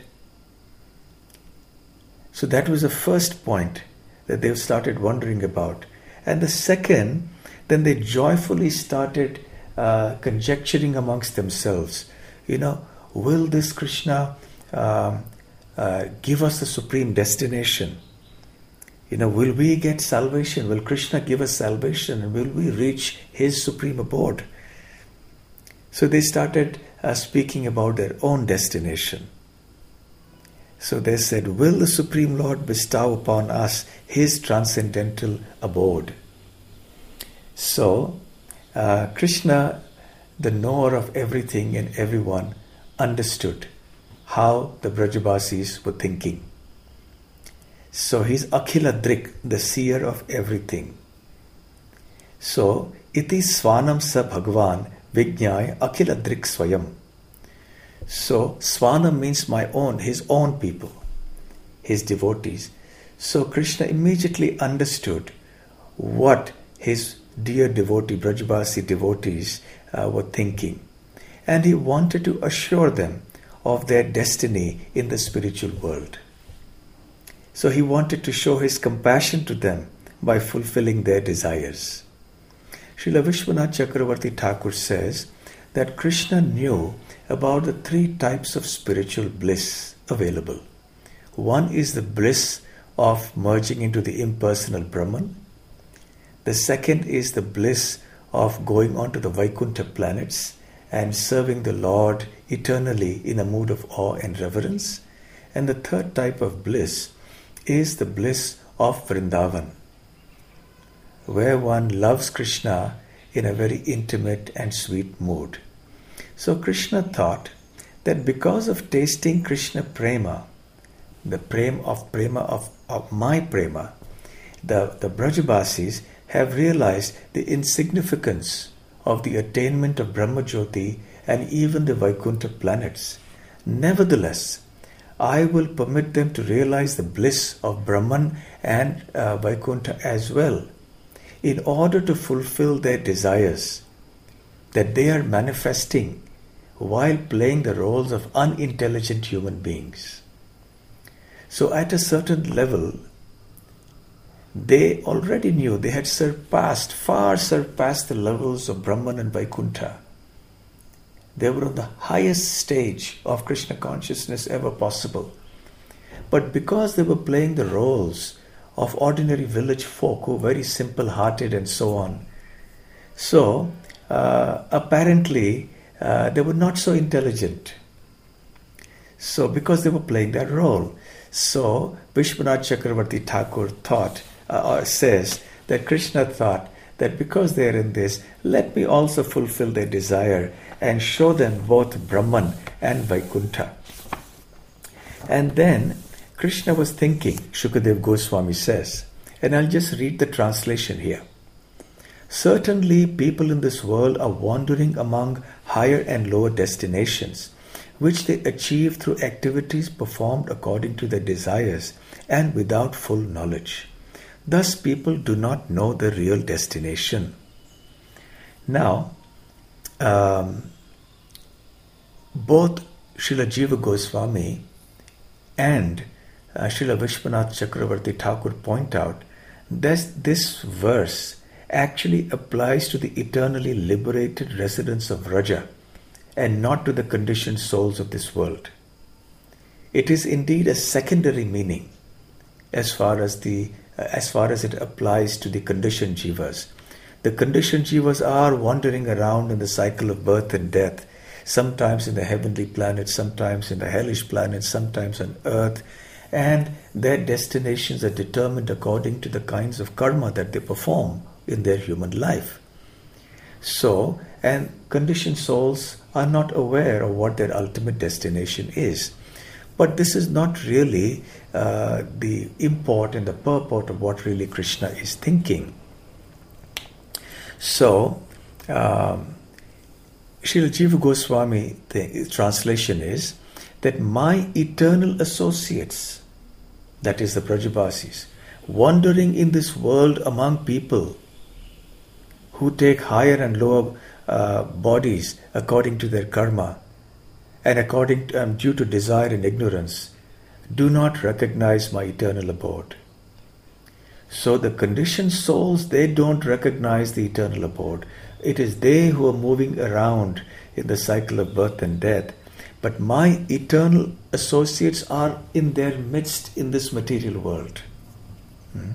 So that was the first point that they started wondering about. And the second, then they joyfully started uh, conjecturing amongst themselves, you know, will this Krishna uh, uh, give us the supreme destination? You know, will we get salvation? Will Krishna give us salvation? And will we reach his supreme abode? So they started uh, speaking about their own destination. So they said, will the Supreme Lord bestow upon us his transcendental abode? So uh, Krishna, the knower of everything and everyone, understood how the Brajabasis were thinking. So he's Akhiladrik, the seer of everything. So, iti swanam sa bhagwan vijnaya Akhiladrik swayam. So, swanam means my own, his own people, his devotees. So, Krishna immediately understood what his dear devotee, Brajabasi devotees uh, were thinking. And he wanted to assure them of their destiny in the spiritual world. So he wanted to show his compassion to them by fulfilling their desires. Srila Vishwanath Chakravarti Thakur says that Krishna knew about the three types of spiritual bliss available. One is the bliss of merging into the impersonal Brahman. The second is the bliss of going on to the Vaikuntha planets and serving the Lord eternally in a mood of awe and reverence. And the third type of bliss is the bliss of Vrindavan. where one loves Krishna in a very intimate and sweet mood. So Krishna thought that because of tasting Krishna prema, the prema of prema of, of my prema, the, the Brajabasis have realized the insignificance of the attainment of Brahmajyoti and even the Vaikuntha planets. Nevertheless, I will permit them to realize the bliss of Brahman and uh, Vaikuntha as well, in order to fulfill their desires that they are manifesting while playing the roles of unintelligent human beings. So at a certain level, they already knew they had surpassed, far surpassed the levels of Brahman and Vaikuntha. They were on the highest stage of Krishna consciousness ever possible. But because they were playing the roles of ordinary village folk who were very simple-hearted and so on, so uh, apparently uh, they were not so intelligent. So because they were playing that role, so Vishwanath Chakravarti Thakur thought, uh, or says that Krishna thought that because they are in this, let me also fulfill their desire and show them both Brahman and Vaikuntha. And then Krishna was thinking, Shukadev Goswami says, and I'll just read the translation here. Certainly people in this world are wandering among higher and lower destinations, which they achieve through activities performed according to their desires and without full knowledge. Thus people do not know the real destination. Now, um, both Srila Jiva Goswami and uh, Srila Vishwanath Chakravarti Thakur point out that this verse actually applies to the eternally liberated residents of Vraja and not to the conditioned souls of this world. It is indeed a secondary meaning as far as the uh, as far as it applies to the conditioned jivas. The conditioned jivas are wandering around in the cycle of birth and death, sometimes in the heavenly planets, sometimes in the hellish planets, sometimes on earth, and their destinations are determined according to the kinds of karma that they perform in their human life. So, and conditioned souls are not aware of what their ultimate destination is. But this is not really uh, the import and the purport of what really Krishna is thinking. So, um, Srila Jiva Goswami, the translation is that my eternal associates, that is the Brajabasis, wandering in this world among people who take higher and lower uh, bodies according to their karma and according to, um, due to desire and ignorance, do not recognize my eternal abode. So the conditioned souls, they don't recognize the eternal abode. It is they who are moving around in the cycle of birth and death. But my eternal associates are in their midst in this material world. Hmm?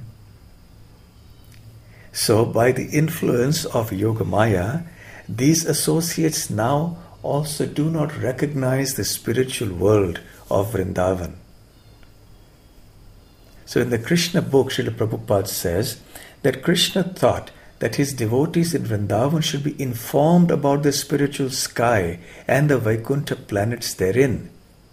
So by the influence of Yogamaya, these associates now also do not recognize the spiritual world of Vrindavan. So in the Krishna book, Srila Prabhupada says that Krishna thought that his devotees in Vrindavan should be informed about the spiritual sky and the Vaikuntha planets therein.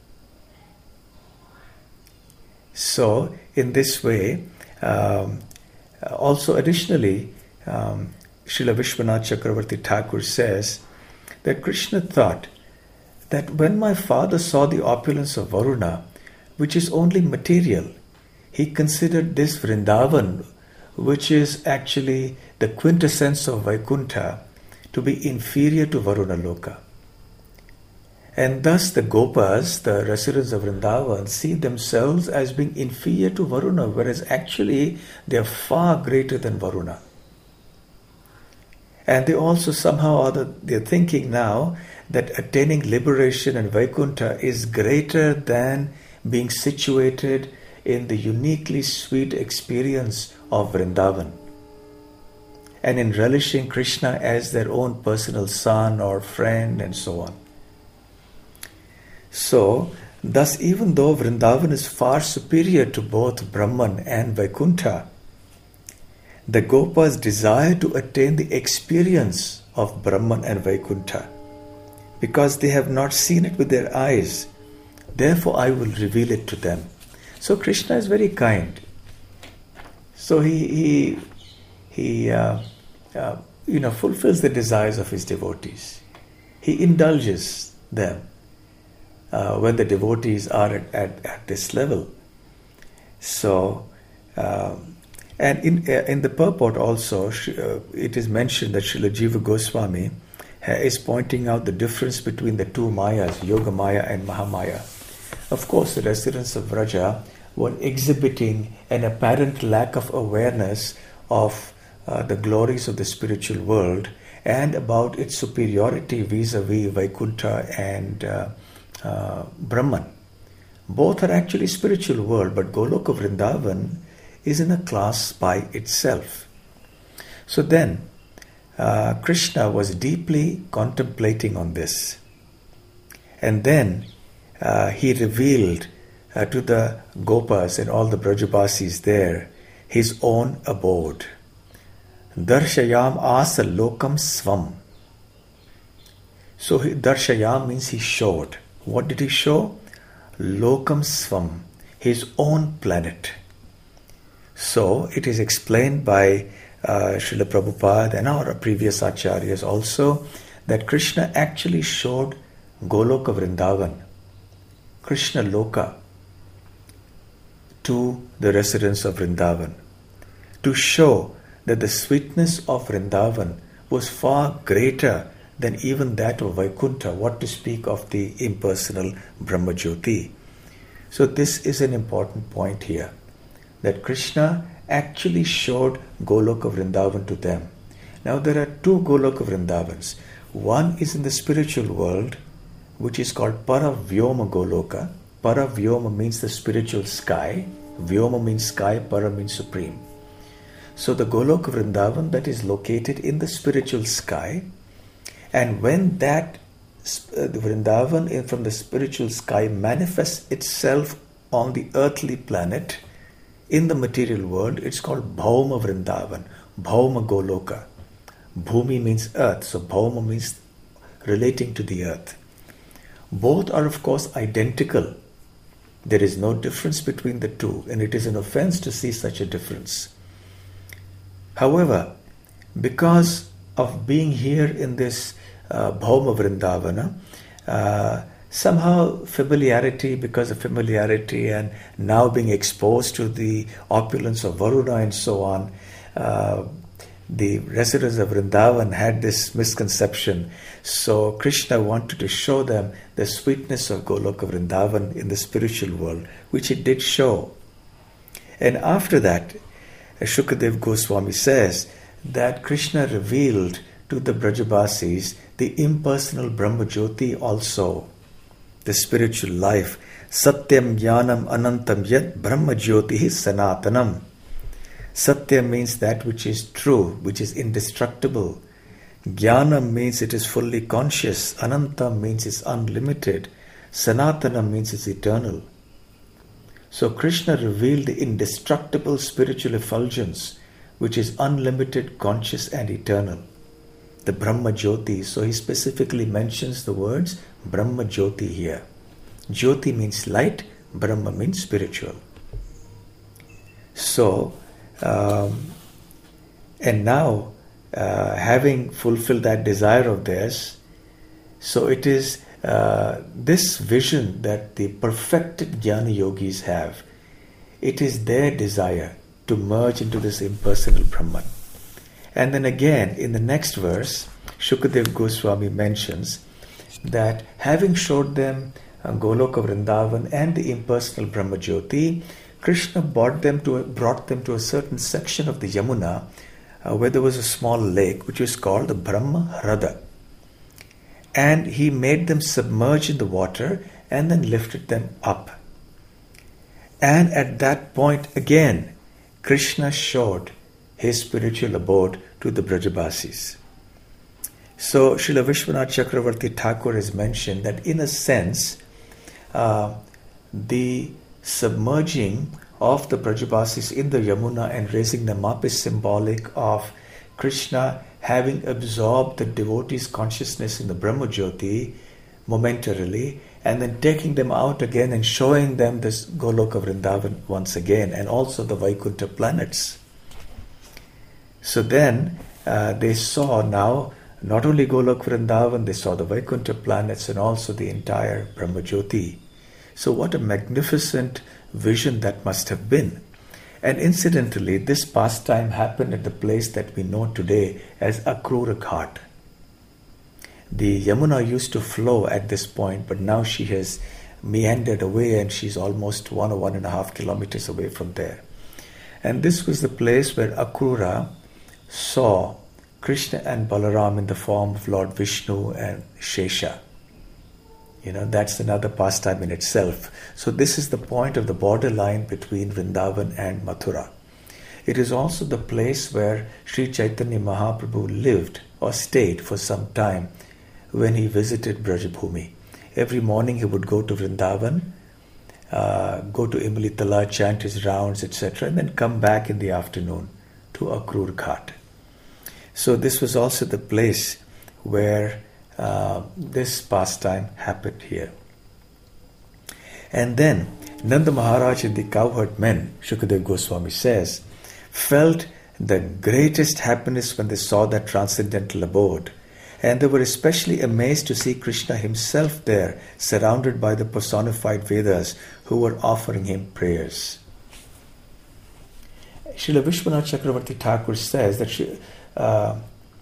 So in this way, um, also additionally, um, Srila Vishwanath Chakravarti Thakur says that Krishna thought that when my father saw the opulence of Varuna, which is only material, he considered this Vrindavan, which is actually the quintessence of Vaikuntha, to be inferior to Varuna Loka. And thus the Gopas, the residents of Vrindavan, see themselves as being inferior to Varuna, whereas actually they are far greater than Varuna. And they also somehow or other, they're thinking now that attaining liberation and Vaikuntha is greater than being situated in the uniquely sweet experience of Vrindavan, and in relishing Krishna as their own personal son or friend and so on. So, thus even though Vrindavan is far superior to both Brahman and Vaikuntha, the Gopas desire to attain the experience of Brahman and Vaikuntha because they have not seen it with their eyes. Therefore, I will reveal it to them. So Krishna is very kind. So he he he uh, uh, you know fulfills the desires of his devotees. He indulges them uh, when the devotees are at, at, at this level. So, um, and in uh, in the purport also, uh, it is mentioned that Srila Jiva Goswami uh, is pointing out the difference between the two Mayas, Yoga Maya and Mahamaya. Of course, the residents of Vraja were exhibiting an apparent lack of awareness of uh, the glories of the spiritual world and about its superiority vis-a-vis Vaikuntha and uh, uh, Brahman. Both are actually spiritual world, but Goloka Vrindavan is in a class by itself. So then, uh, Krishna was deeply contemplating on this. And then uh, he revealed uh, to the Gopas and all the Brajabasis there his own abode. Darshayam asa lokam svam. So Darshayam means he showed. What did he show? Lokam svam, his own planet. So it is explained by uh, Srila Prabhupada and our previous acharyas also that Krishna actually showed Goloka Vrindavan, Krishna Loka, to the residents of Vrindavan, to show that the sweetness of Vrindavan was far greater than even that of Vaikuntha, what to speak of the impersonal Brahma Jyoti. So this is an important point here, that Krishna actually showed Goloka Vrindavan to them. Now there are two Goloka Vrindavans. One is in the spiritual world, which is called Paravyoma Goloka. Paravyoma means the spiritual sky. Vyoma means sky, Para means supreme. So the Goloka Vrindavan that is located in the spiritual sky, and when that uh, the Vrindavan in, from the spiritual sky manifests itself on the earthly planet, in the material world, it's called Bhauma Vrindavan, Bhauma Goloka. Bhumi means earth, so Bhauma means relating to the earth. Both are of course identical. There is no difference between the two, and it is an offense to see such a difference. However, because of being here in this uh, Bhauma Vrindavana, uh, somehow familiarity, because of familiarity and now being exposed to the opulence of Varuna and so on, uh, the residents of Vrindavan had this misconception. So Krishna wanted to show them the sweetness of Goloka Vrindavan in the spiritual world, which it did show. And after that, Shukadev Goswami says that Krishna revealed to the Brajabasis the impersonal Brahma Jyoti also, the spiritual life. Satyam Jnanam Anantam Yat Brahma Jyotihi Sanatanam. Satyam means that which is true, which is indestructible. Jnanam means it is fully conscious. Anantam means it's unlimited. Sanatanam means it's eternal. So Krishna revealed the indestructible spiritual effulgence, which is unlimited, conscious and eternal. The Brahma Jyoti. So he specifically mentions the words Brahma Jyoti here. Jyoti means light, Brahma means spiritual. So, um, and now, uh, having fulfilled that desire of theirs, so it is uh, this vision that the perfected Jnana Yogis have. It is their desire to merge into this impersonal Brahman. And then again, in the next verse, Shukadev Goswami mentions that having showed them uh, Goloka Vrindavan and the impersonal Brahma Jyoti, Krishna brought them to a, brought them to a certain section of the Yamuna uh, where there was a small lake which was called the Brahma Hrada. And he made them submerge in the water and then lifted them up. And at that point again, Krishna showed his spiritual abode to the Brajabasis. So Srila Vishwanath Chakravarti Thakur has mentioned that in a sense, uh, the submerging of the Brajabasis in the Yamuna and raising them up is symbolic of Krishna having absorbed the devotees' consciousness in the Brahma Jyoti momentarily, and then taking them out again and showing them this Goloka Vrindavan once again, and also the Vaikuntha planets. So then uh, they saw now not only Golok Vrindavan, they saw the Vaikuntha planets and also the entire Brahma Jyoti. So what a magnificent vision that must have been. And incidentally, this pastime happened at the place that we know today as Akrura Ghat. The Yamuna used to flow at this point, but now she has meandered away and she's almost one or one and a half kilometers away from there. And this was the place where Akrura saw Krishna and Balaram in the form of Lord Vishnu and Shesha. You know, that's another pastime in itself. So this is the point of the borderline between Vrindavan and Mathura. It is also the place where Sri Chaitanya Mahaprabhu lived or stayed for some time when he visited Brajabhumi. Every morning he would go to Vrindavan, uh, go to Imalitala, chant his rounds, et cetera, and then come back in the afternoon to Akrura Ghat. So this was also the place where uh, this pastime happened here. And then Nanda Maharaj and the cowherd men, Shukadev Goswami says, felt the greatest happiness when they saw that transcendental abode. And they were especially amazed to see Krishna himself there, surrounded by the personified Vedas who were offering him prayers. Srila Vishwanath Chakravarti Thakur says that she, uh,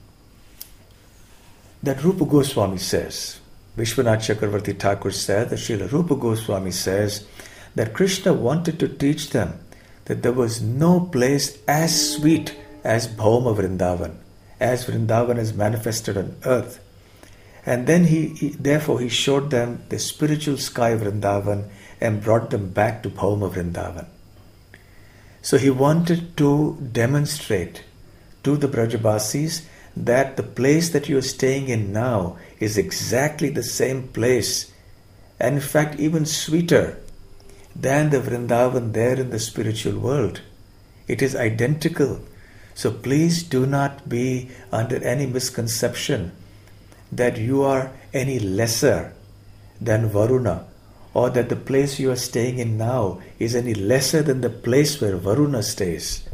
that Rupa Goswami says, Vishwanath Chakravarti Thakur said that Srila Rupa Goswami says that Krishna wanted to teach them that there was no place as sweet as Bhauma Vrindavan, as Vrindavan is manifested on earth. And then he, he therefore he showed them the spiritual sky of Vrindavan and brought them back to Bhauma Vrindavan. So he wanted to demonstrate to the Brajabasis that the place that you are staying in now is exactly the same place, and in fact even sweeter than the Vrindavan there in the spiritual world. It is identical. So please do not be under any misconception that you are any lesser than Varuna, or that the place you are staying in now is any lesser than the place where Varuna stays.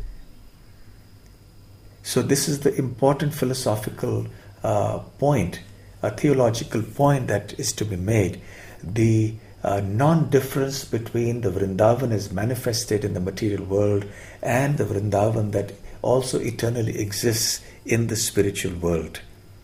So this is the important philosophical uh, point, a theological point that is to be made. The uh, non-difference between the Vrindavan as manifested in the material world and the Vrindavan that also eternally exists in the spiritual world.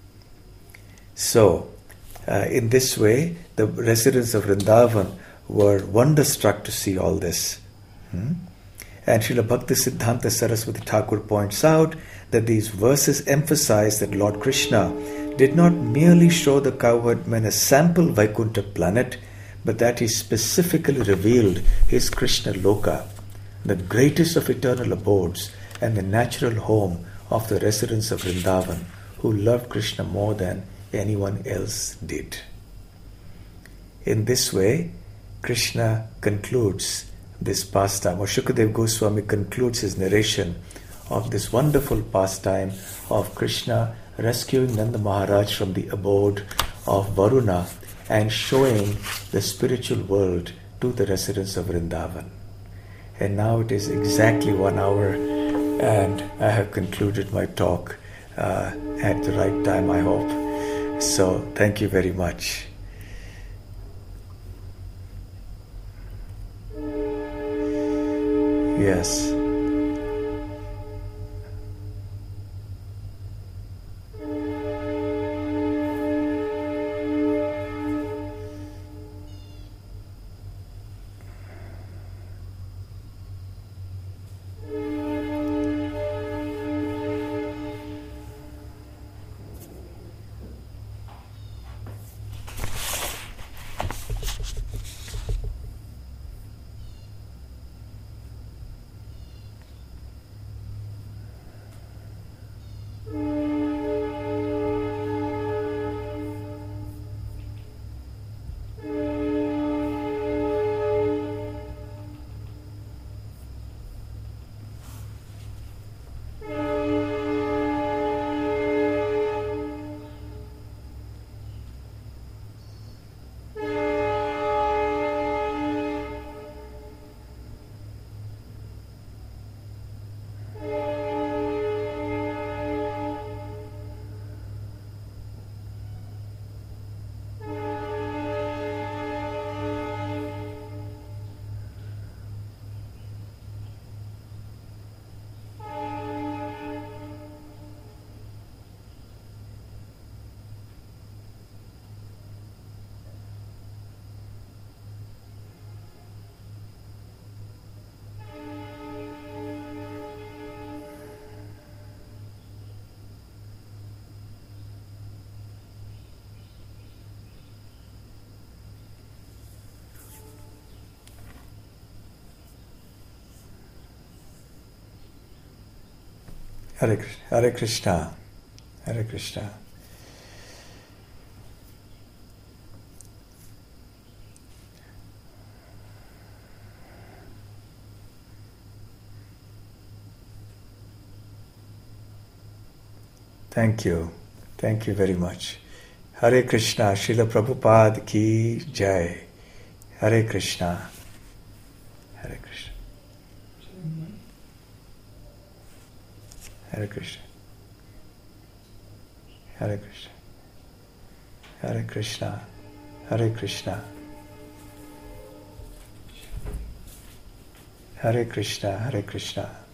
So, uh, in this way, the residents of Vrindavan were wonderstruck to see all this. Hmm? And Srila Bhakti Siddhanta Saraswati Thakur points out that these verses emphasize that Lord Krishna did not merely show the cowherd men a sample Vaikuntha planet, but that he specifically revealed his Krishna Loka, the greatest of eternal abodes and the natural home of the residents of Vrindavan, who loved Krishna more than anyone else did. In this way, Krishna concludes this pastime, or Shukadev Goswami concludes his narration of this wonderful pastime of Krishna rescuing Nanda Maharaj from the abode of Varuna and showing the spiritual world to the residents of Vrindavan. And now it is exactly one hour and I have concluded my talk uh, at the right time, I hope. So thank you very much. Yes. Hare Krishna. Hare Krishna. Hare Krishna. Thank you. Thank you very much. Hare Krishna. Srila Prabhupada ki jai. Hare Krishna. Hare Krishna. Hare Krishna. Hare Krishna. Hare Krishna. Hare Krishna. Hare Krishna. Hare Krishna.